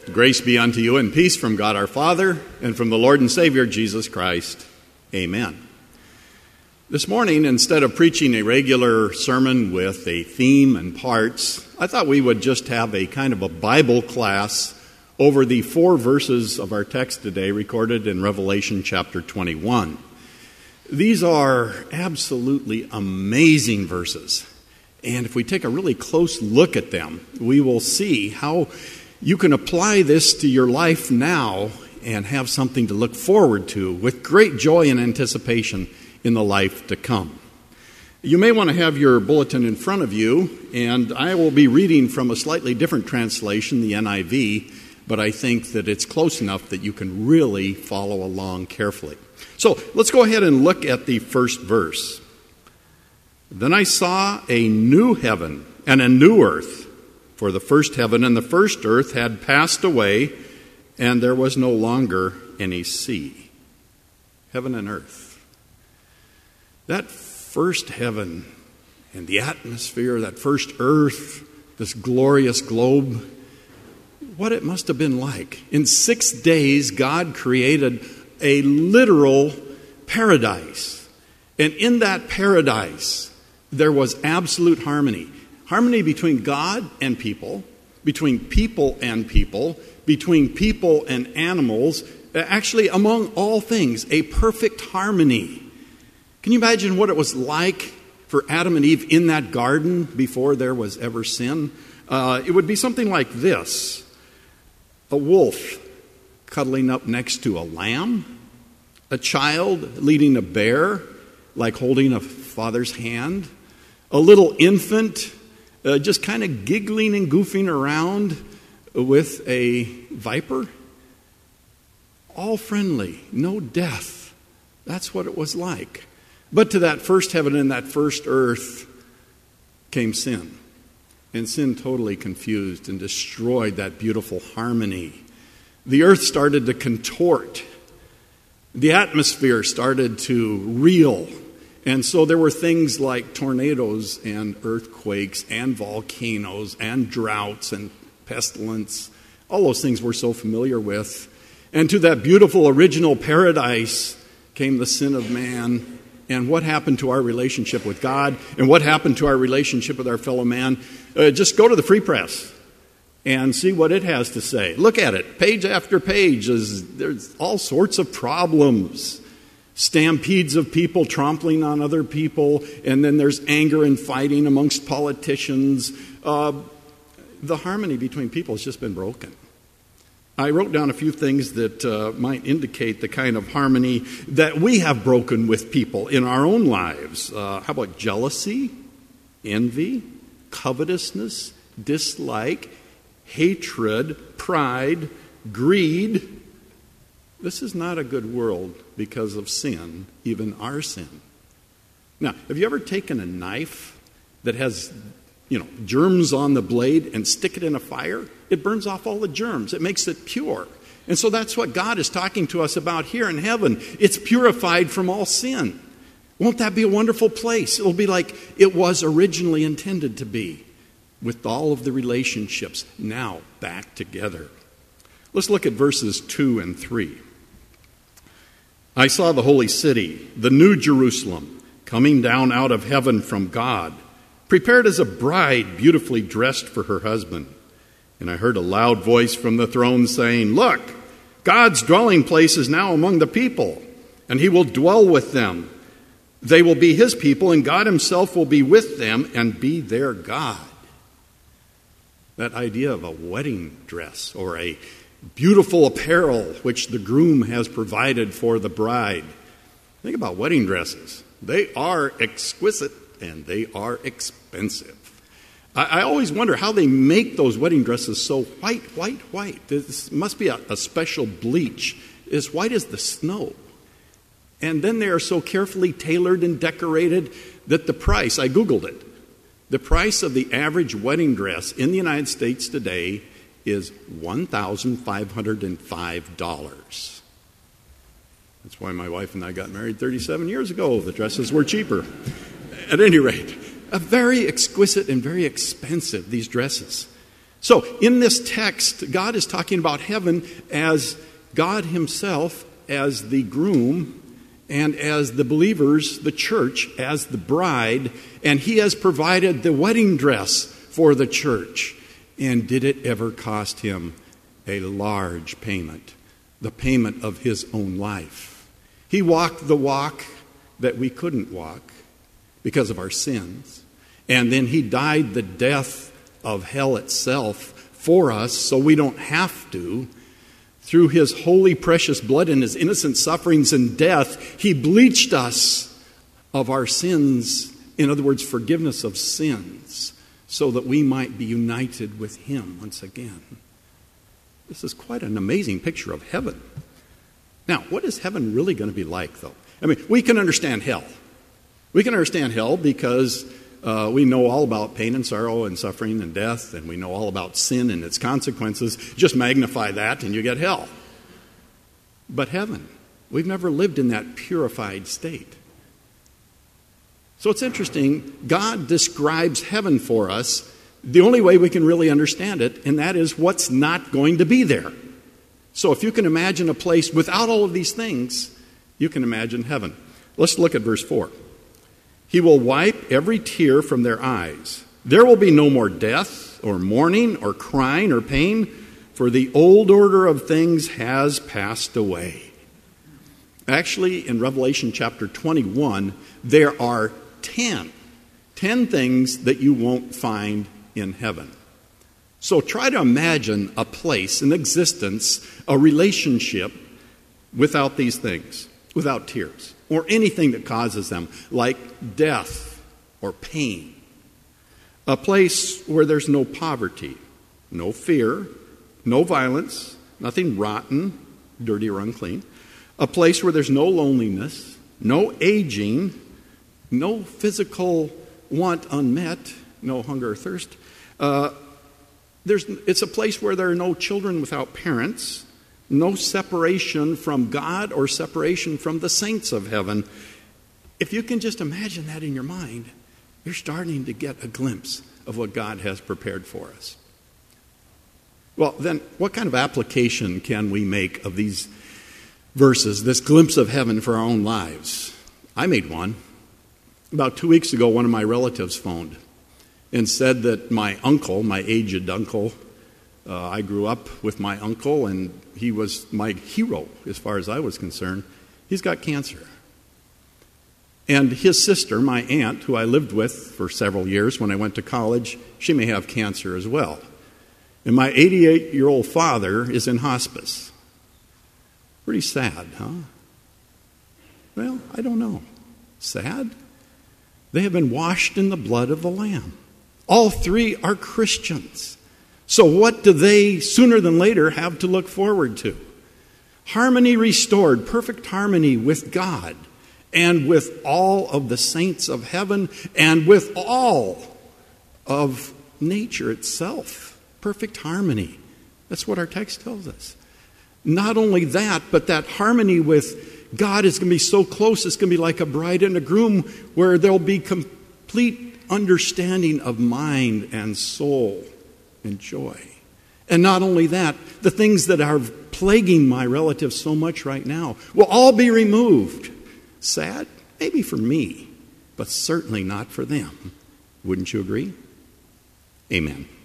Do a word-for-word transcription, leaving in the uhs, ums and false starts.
Grace be unto you and peace from God our Father and from the Lord and Savior Jesus Christ. Amen. This morning, instead of preaching a regular sermon with a theme and parts, I thought we would just have a kind of a Bible class over the four verses of our text today recorded in Revelation chapter twenty-one. These are absolutely amazing verses. And if we take a really close look at them, we will see how you can apply this to your life now and have something to look forward to with great joy and anticipation in the life to come. You may want to have your bulletin in front of you, and I will be reading from a slightly different translation, the N I V, but I think that it's close enough that you can really follow along carefully. So let's go ahead and look at the first verse. Then I saw a new heaven and a new earth, for the first heaven and the first earth had passed away, and there was no longer any sea. Heaven and earth. That first heaven and the atmosphere, that first earth, this glorious globe, what it must have been like. In six days, God created a literal paradise. And in that paradise, there was absolute harmony. Harmony between God and people, between people and people, between people and animals, actually among all things, a perfect harmony. Can you imagine what it was like for Adam and Eve in that garden before there was ever sin? Uh, it would be something like this. A wolf cuddling up next to a lamb, a child leading a bear like holding a father's hand, a little infant uh, just kind of giggling and goofing around with a viper. All friendly, no death. That's what it was like. But to that first heaven and that first earth came sin. And sin totally confused and destroyed that beautiful harmony. The earth started to contort. The atmosphere started to reel. And so there were things like tornadoes and earthquakes and volcanoes and droughts and pestilence. All those things we're so familiar with. And to that beautiful original paradise came the sin of man. And what happened to our relationship with God? And what happened to our relationship with our fellow man? Uh, just go to the Free Press and see what it has to say. Look at it. Page after page. Is, there's all sorts of problems. Stampedes of people trampling on other people. And then there's anger and fighting amongst politicians. Uh, the harmony between people has just been broken. I wrote down a few things that uh, might indicate the kind of harmony that we have broken with people in our own lives. Uh, how about jealousy, envy, covetousness, dislike, hatred, pride, greed? This is not a good world because of sin, even our sin. Now, have you ever taken a knife that has, you know, germs on the blade and stick it in a fire? It burns off all the germs. It makes it pure. And so that's what God is talking to us about here in heaven. It's purified from all sin. Won't that be a wonderful place? It'll be like it was originally intended to be, with all of the relationships now back together. Let's look at verses two and three. I saw the holy city, the new Jerusalem, coming down out of heaven from God, prepared as a bride beautifully dressed for her husband. And I heard a loud voice from the throne saying, "Look, God's dwelling place is now among the people, and he will dwell with them. They will be his people, and God himself will be with them and be their God." That idea of a wedding dress or a beautiful apparel which the groom has provided for the bride. Think about wedding dresses. They are exquisite and they are expensive. I, I always wonder how they make those wedding dresses so white, white, white. This must be a, a special bleach, as white as the snow. And then they are so carefully tailored and decorated that the price, I Googled it, the price of the average wedding dress in the United States today is one thousand five hundred five dollars. That's why my wife and I got married thirty-seven years ago. The dresses were cheaper. At any rate, a very exquisite and very expensive, these dresses. So in this text, God is talking about heaven as God himself as the groom and as the believers, the church, as the bride, and he has provided the wedding dress for the church. And did it ever cost him a large payment, the payment of his own life? He walked the walk that we couldn't walk because of our sins. And then he died the death of hell itself for us so we don't have to. Through his holy, precious blood and his innocent sufferings and death, he bleached us of our sins. In other words, forgiveness of sins, so that we might be united with him once again. This is quite an amazing picture of heaven. Now, what is heaven really going to be like, though? I mean, we can understand hell. We can understand hell because uh, we know all about pain and sorrow and suffering and death, and we know all about sin and its consequences. Just magnify that and you get hell. But heaven, we've never lived in that purified state. So it's interesting, God describes heaven for us the only way we can really understand it, and that is what's not going to be there. So if you can imagine a place without all of these things, you can imagine heaven. Let's look at verse four. He will wipe every tear from their eyes. There will be no more death or mourning or crying or pain, for the old order of things has passed away. Actually, in Revelation chapter twenty-one, there are ten. Ten things that you won't find in heaven. So try to imagine a place, an existence, a relationship without these things, without tears, or anything that causes them, like death or pain. A place where there's no poverty, no fear, no violence, nothing rotten, dirty, or unclean. A place where there's no loneliness, no aging, no physical want unmet, no hunger or thirst. Uh, there's, it's a place where there are no children without parents, no separation from God or separation from the saints of heaven. If you can just imagine that in your mind, you're starting to get a glimpse of what God has prepared for us. Well, then, what kind of application can we make of these verses, this glimpse of heaven for our own lives? I made one. About two weeks ago, one of my relatives phoned and said that my uncle, my aged uncle, uh, I grew up with my uncle, and he was my hero as far as I was concerned. He's got cancer. And his sister, my aunt, who I lived with for several years when I went to college, she may have cancer as well. And my eighty-eight-year-old father is in hospice. Pretty sad, huh? Well, I don't know. Sad? They have been washed in the blood of the Lamb. All three are Christians. So what do they, sooner than later, have to look forward to? Harmony restored, perfect harmony with God and with all of the saints of heaven and with all of nature itself. Perfect harmony. That's what our text tells us. Not only that, but that harmony with God is going to be so close, it's going to be like a bride and a groom, where there'll be complete understanding of mind and soul and joy. And not only that, the things that are plaguing my relatives so much right now will all be removed. Sad? Maybe for me, but certainly not for them. Wouldn't you agree? Amen.